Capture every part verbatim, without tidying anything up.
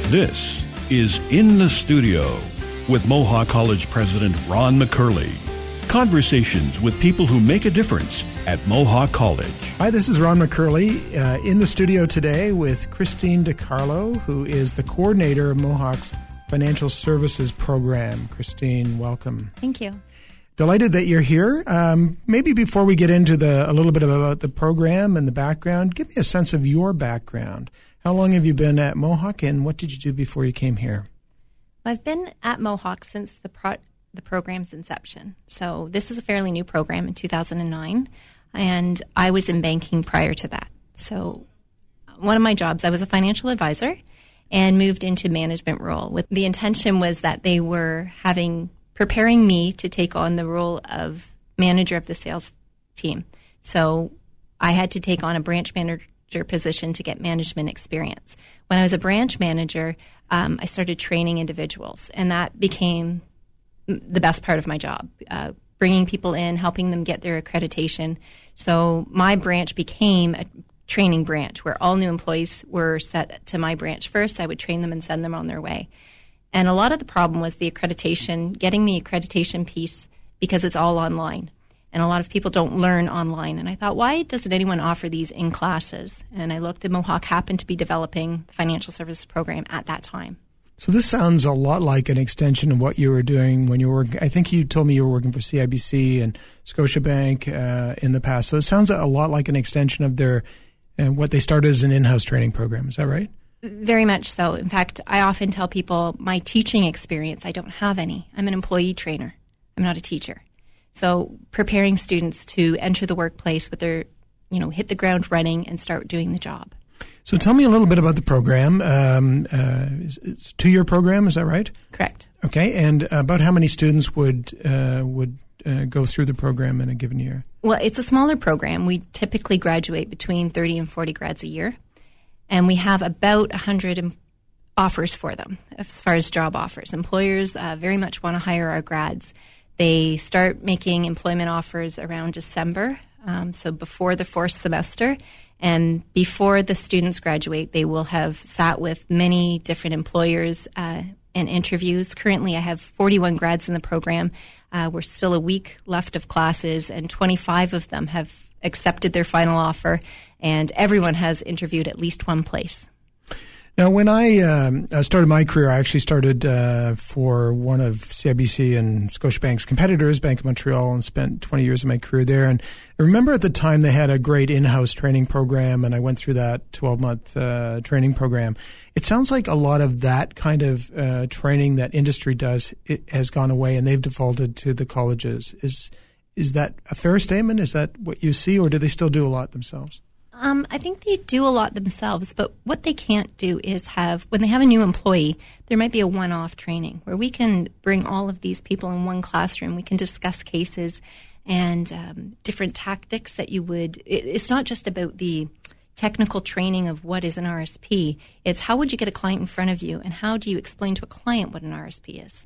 This is In the Studio with Mohawk College President Ron McCurley. Conversations with people who make a difference at Mohawk College. Hi, this is Ron McCurley uh, in the studio today with Christine DiCarlo, who is the coordinator of Mohawk's Financial Services Program. Christine, welcome. Thank you. Delighted that you're here. Um, maybe before we get into the a little bit about the program and the background, give me a sense of your background. How long have you been at Mohawk, and what did you do before you came here? I've been at Mohawk since the pro- the program's inception. So this is a fairly new program in two thousand nine, and I was in banking prior to that. So one of my jobs, I was a financial advisor and moved into management role. With the intention was that they were having preparing me to take on the role of manager of the sales team. So I had to take on a branch manager position to get management experience. When I was a branch manager, um, I started training individuals, and that became the best part of my job, uh, bringing people in, helping them get their accreditation. So my branch became a training branch where all new employees were set to my branch first. I would train them and send them on their way. And a lot of the problem was the accreditation, getting the accreditation piece, because it's all online. And a lot of people don't learn online. And I thought, why doesn't anyone offer these in classes? And I looked, and Mohawk happened to be developing the financial services program at that time. So this sounds a lot like an extension of what you were doing when you were working. I think you told me you were working for C I B C and Scotiabank uh, in the past. So it sounds a lot like an extension of their uh, what they started as an in-house training program. Is that right? Very much so. In fact, I often tell people my teaching experience, I don't have any. I'm an employee trainer. I'm not a teacher. So preparing students to enter the workplace with their, you know, hit the ground running and start doing the job. So tell me a little bit about the program. Um, uh, it's, it's a two-year program, is that right? Correct. Okay, and about how many students would uh, would uh, go through the program in a given year? Well, it's a smaller program. We typically graduate between thirty and forty grads a year, and we have about one hundred offers for them as far as job offers. Employers uh, very much want to hire our grads. They start making employment offers around December, um, so before the fourth semester. And before the students graduate, they will have sat with many different employers uh, and interviews. Currently, I have forty-one grads in the program. Uh, we're still a week left of classes, and twenty-five of them have accepted their final offer, and everyone has interviewed at least one place. Now, when I um, started my career, I actually started uh, for one of C I B C and Scotiabank's competitors, Bank of Montreal, and spent twenty years of my career there. And I remember at the time they had a great in-house training program, and I went through that twelve-month uh, training program. It sounds like a lot of that kind of uh, training that industry does it has gone away, and they've defaulted to the colleges. Is is that a fair statement? Is that what you see, or do they still do a lot themselves? Um, I think they do a lot themselves, but what they can't do is have, when they have a new employee, there might be a one-off training where we can bring all of these people in one classroom. We can discuss cases and um, different tactics that you would, it, it's not just about the technical training of what is an R S P. It's how would you get a client in front of you, and how do you explain to a client what an R S P is?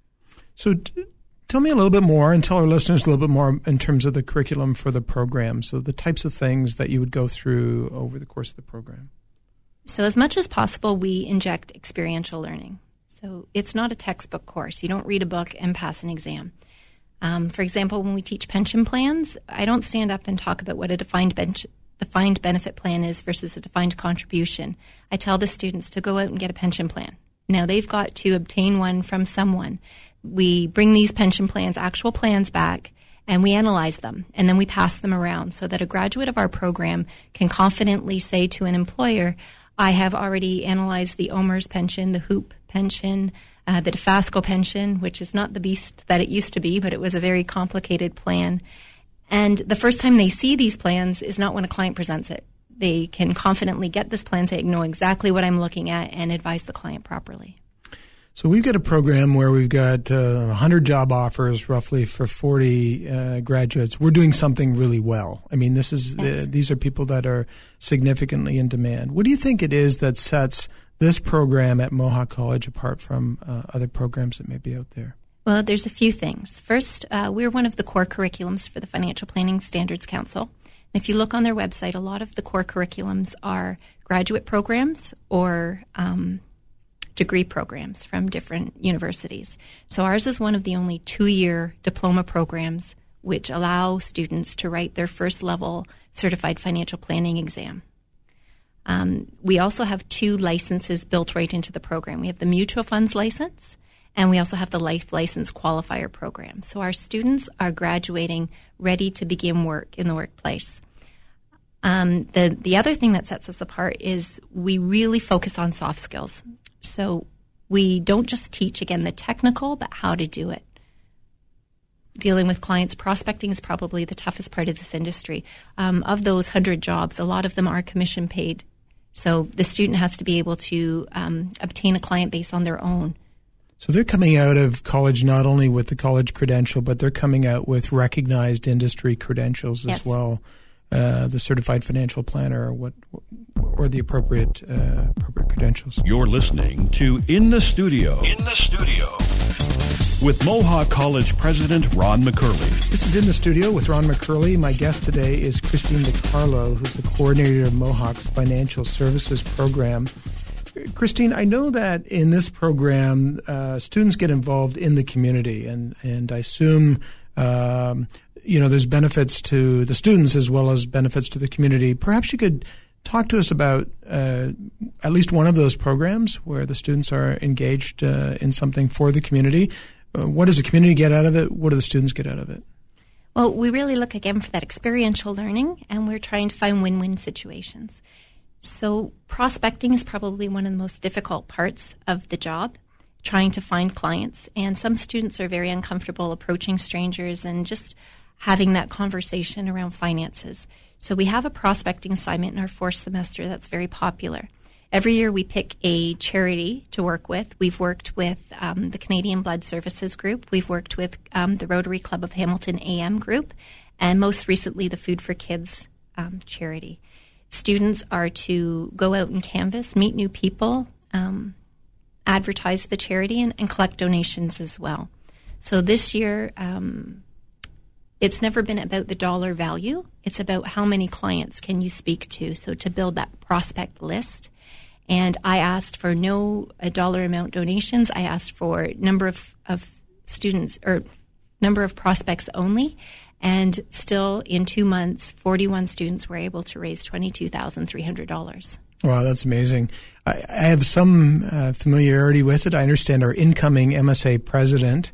So t- tell me a little bit more, and tell our listeners a little bit more in terms of the curriculum for the program. So the types of things that you would go through over the course of the program. So as much as possible, we inject experiential learning. So it's not a textbook course. You don't read a book and pass an exam. Um, for example, when we teach pension plans, I don't stand up and talk about what a defined bench, defined benefit plan is versus a defined contribution. I tell the students to go out and get a pension plan. Now, they've got to obtain one from someone. We bring these pension plans, actual plans back, and we analyze them, and then we pass them around so that a graduate of our program can confidently say to an employer, I have already analyzed the O M E R S pension, the HOOP pension, uh, the DeFasco pension, which is not the beast that it used to be, but it was a very complicated plan. And the first time they see these plans is not when a client presents it. They can confidently get this plan, say, I know exactly what I'm looking at, and advise the client properly. So we've got a program where we've got uh, one hundred job offers roughly for forty uh, graduates. We're doing something really well. I mean, this is yes. uh, these are people that are significantly in demand. What do you think it is that sets this program at Mohawk College apart from uh, other programs that may be out there? Well, there's a few things. First, uh, we're one of the core curriculums for the Financial Planning Standards Council. If you look on their website, a lot of the core curriculums are graduate programs or um degree programs from different universities. So ours is one of the only two-year diploma programs which allow students to write their first level certified financial planning exam. Um, we also have two licenses built right into the program. We have the mutual funds license, and we also have the life license qualifier program. So our students are graduating ready to begin work in the workplace. Um, the, the other thing that sets us apart is we really focus on soft skills. So we don't just teach, again, the technical, but how to do it. Dealing with clients, prospecting is probably the toughest part of this industry. Um, of those one hundred jobs, a lot of them are commission paid. So the student has to be able to um, obtain a client base on their own. So they're coming out of college not only with the college credential, but they're coming out with recognized industry credentials as yes. well. Uh, the certified financial planner, or what, or the appropriate uh, appropriate credentials. You're listening to In the Studio. In the Studio. With Mohawk College President Ron McCurley. This is In the Studio with Ron McCurley. My guest today is Christine DiCarlo, who's the coordinator of Mohawk's Financial Services Program. Christine, I know that in this program, uh, students get involved in the community, and, and I assume um, you know, there's benefits to the students as well as benefits to the community. Perhaps you could talk to us about uh, at least one of those programs where the students are engaged uh, in something for the community. Uh, what does the community get out of it? What do the students get out of it? Well, we really look again for that experiential learning, and we're trying to find win-win situations. So prospecting is probably one of the most difficult parts of the job, trying to find clients. And some students are very uncomfortable approaching strangers and just having that conversation around finances. So we have a prospecting assignment in our fourth semester that's very popular. Every year we pick a charity to work with. We've worked with um, the Canadian Blood Services Group. We've worked with um, the Rotary Club of Hamilton A M Group, and most recently the Food for Kids um, charity. Students are to go out and canvass, meet new people, um, advertise the charity, and, and collect donations as well. So this year, um, it's never been about the dollar value. It's about how many clients can you speak to, so to build that prospect list. And I asked for no a dollar amount donations. I asked for number of, of students or number of prospects only. And still in two months, forty-one students were able to raise twenty-two thousand three hundred dollars. Wow, that's amazing. I, I have some uh, familiarity with it. I understand our incoming M S A president,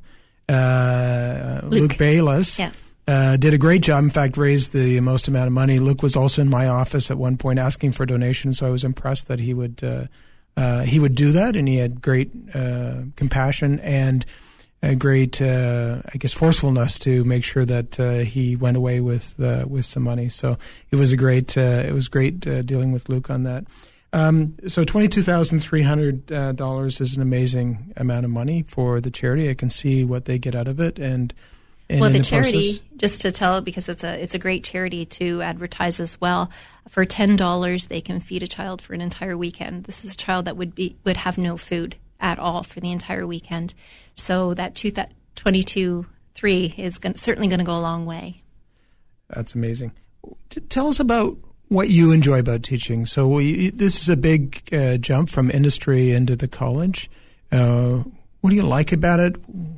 uh, Luke, Luke Bayless, yeah. uh, did a great job. In fact, raised the most amount of money. Luke was also in my office at one point asking for donations, so I was impressed that he would uh, uh, he would do that, and he had great uh, compassion and a great, uh, I guess, forcefulness to make sure that uh, he went away with uh, with some money. So it was a great, uh, it was great uh, dealing with Luke on that. Um, so twenty-two thousand three hundred dollars uh, is an amazing amount of money for the charity. I can see what they get out of it, and, and well, the, the charity, process, just to tell, because it's a it's a great charity to advertise as well. For ten dollars, they can feed a child for an entire weekend. This is a child that would be would have no food at all for the entire weekend. So that twenty-two three is going, certainly going to go a long way. That's amazing. T- tell us about what you enjoy about teaching. So we, this is a big uh, jump from industry into the college. Uh, what do you like about it?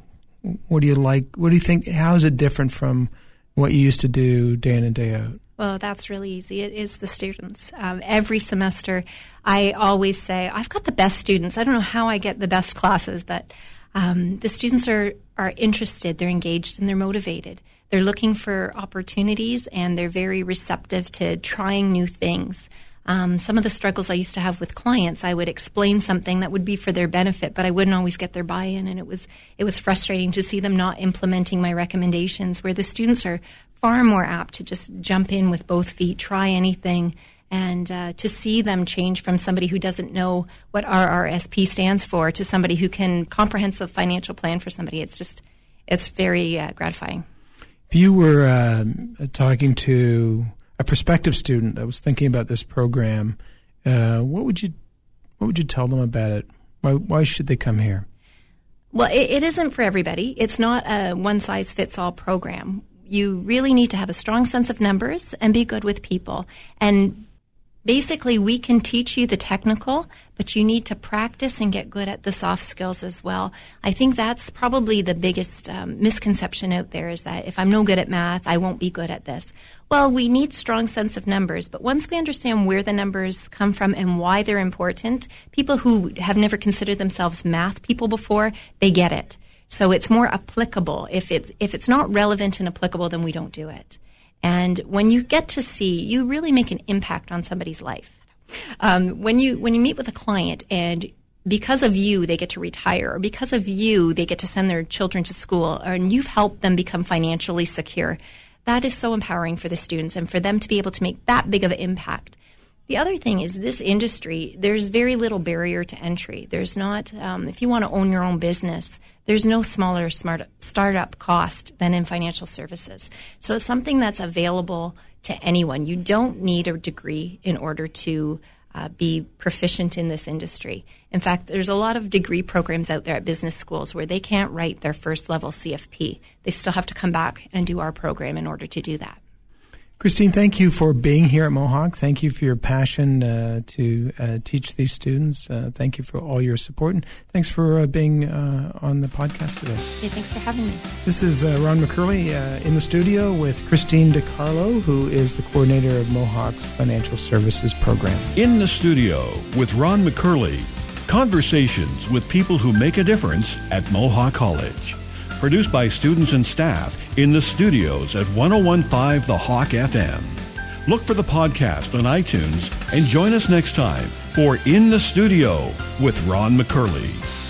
What do you like? What do you think? How is it different from what you used to do day in and day out? Well, that's really easy. It is the students. Um, every semester, I always say, I've got the best students. I don't know how I get the best classes, but um, the students are, are interested, they're engaged, and they're motivated. They're looking for opportunities, and they're very receptive to trying new things. Um, some of the struggles I used to have with clients, I would explain something that would be for their benefit, but I wouldn't always get their buy-in, and it was it was frustrating to see them not implementing my recommendations, where the students are far more apt to just jump in with both feet, try anything, and uh, to see them change from somebody who doesn't know what R R S P stands for to somebody who can comprehensive financial plan for somebody. It's just, it's very uh, gratifying. If you were uh, talking to a prospective student that was thinking about this program, uh, what would you what would you tell them about it? Why, why should they come here? Well, it, it isn't for everybody. It's not a one-size-fits-all program. You really need to have a strong sense of numbers and be good with people. And Basically, we can teach you the technical, but you need to practice and get good at the soft skills as well. I think that's probably the biggest um, misconception out there, is that if I'm no good at math, I won't be good at this. Well, we need strong sense of numbers, but once we understand where the numbers come from and why they're important, people who have never considered themselves math people before, they get it. So it's more applicable. If it, if it's not relevant and applicable, then we don't do it. And when you get to see, you really make an impact on somebody's life. Um, when you when you meet with a client and because of you they get to retire, or because of you they get to send their children to school, or, and you've helped them become financially secure, that is so empowering for the students and for them to be able to make that big of an impact. The other thing is this industry, there's very little barrier to entry. There's not, um, if you want to own your own business, there's no smaller smart startup cost than in financial services. So it's something that's available to anyone. You don't need a degree in order to uh, be proficient in this industry. In fact, there's a lot of degree programs out there at business schools where they can't write their first level C F P. They still have to come back and do our program in order to do that. Christine, thank you for being here at Mohawk. Thank you for your passion uh, to uh, teach these students. Uh, thank you for all your support. And thanks for uh, being uh, on the podcast today. Yeah, thanks for having me. This is uh, Ron McCurley uh, in the studio with Christine DiCarlo, who is the coordinator of Mohawk's Financial Services Program. In the studio with Ron McCurley. Conversations with people who make a difference at Mohawk College. Produced by students and staff in the studios at one oh one point five The Hawk F M. Look for the podcast on iTunes and join us next time for In the Studio with Ron McCurley.